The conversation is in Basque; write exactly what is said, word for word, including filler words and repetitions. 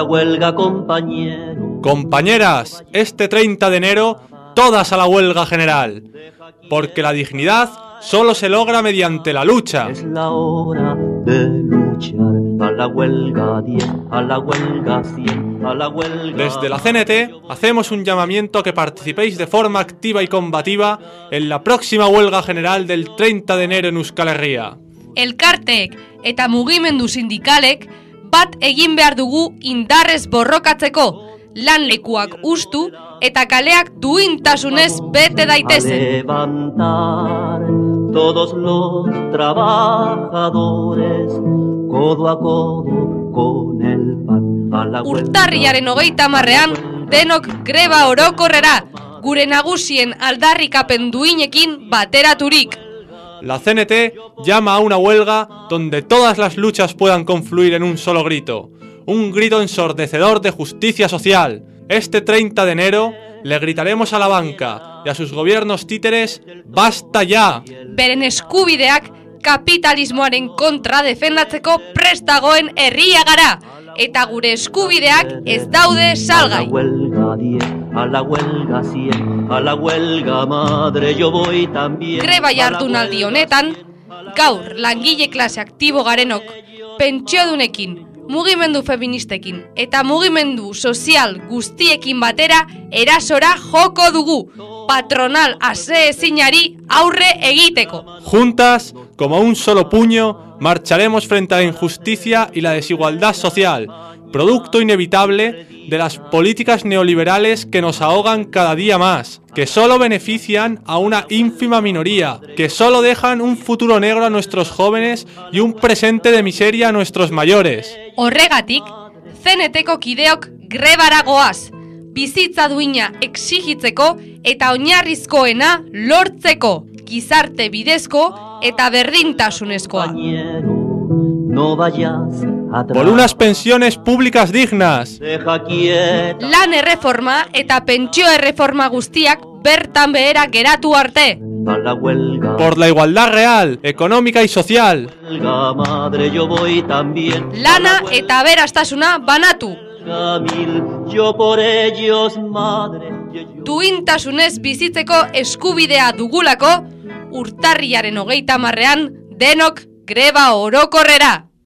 huelga, compañero. Compañeras, este treinta de enero, todas a la huelga general, porque la dignidad solo se logra mediante la lucha. Es la hora de luchar, a la huelga diez, a la huelga cien, a la huelga... Desde la C N T hacemos un llamamiento a que participéis de forma activa y combativa en la próxima huelga general del treinta de enero en Euskal Herria. Elkarteek eta mugimendu sindikalek bat egin behar dugu indarrez borrokatzeko, lanlekuak ustu eta kaleak duintasunez bete daitezen. Levantar todos los trabajadores, codo a codo con el pan. A la Urtarriaren hogeita hamarrean denok greba orokorrera, gure nagusien aldarrikapen duinekin bateraturik. La C N T llama a una huelga donde todas las luchas puedan confluir en un solo grito, un grito ensordecedor de justicia social. Este treinta de enero le gritaremos a la banca y a sus gobiernos títeres, ¡basta ya! Beren eskubideak kapitalismoaren kontra defendatzeko prestagoen herria gara, eta gure eskubideak ez daude salgai. A la huelga diez, a la huelga cien, a la huelga madre yo voy también. Greba jardunaldi honetan, gaur langile klase aktibo garenok, pentsiodunekin, mugimendu feministekin eta mugimendu sozial guztiekin batera erasora joko dugu, patronal aseezinari aurre egiteko. Juntas, como un solo puño, marcharemos frente a la injusticia y la desigualdad social, producto inevitable de las políticas neoliberales que nos ahogan cada día más, que solo benefician a una ínfima minoría, que solo dejan un futuro negro a nuestros jóvenes y un presente de miseria a nuestros mayores. Horregatik, C N T-ko kideok grebara goaz, bizitza duina exigitzeko eta oinarrizkoena lortzeko, gizarte bidezko eta berdintasunezkoa. No vayas atrás. Por unas pensiones públicas dignas. Deja quieta. Lan erreforma eta pentsio erreforma guztiak bertan behera geratu arte. A la huelga. Por la igualdad real, económica y social. Huelga madre yo voy también. Lana eta aberastasuna banatu. Camil, yo por ellos madre. Duintasunez bizitzeko eskubidea dugulako, urtarriaren hogeita hamarrean denok greba orokorrera.